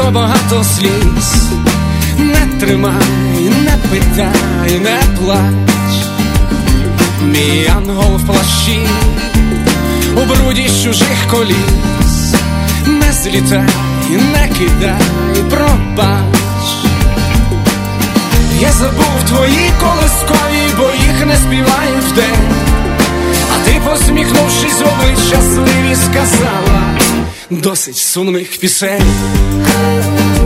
про багато сліз. Не тримай, не питай, не плач. Мій ангел в плащі, у бруді з чужих коліс. Не злітай, не кидай, пробач. Я забув твої колискові, бо їх не співаю вдень. А ти, посміхнувшись в обличчя щасливі, сказала: досить сумних пісень.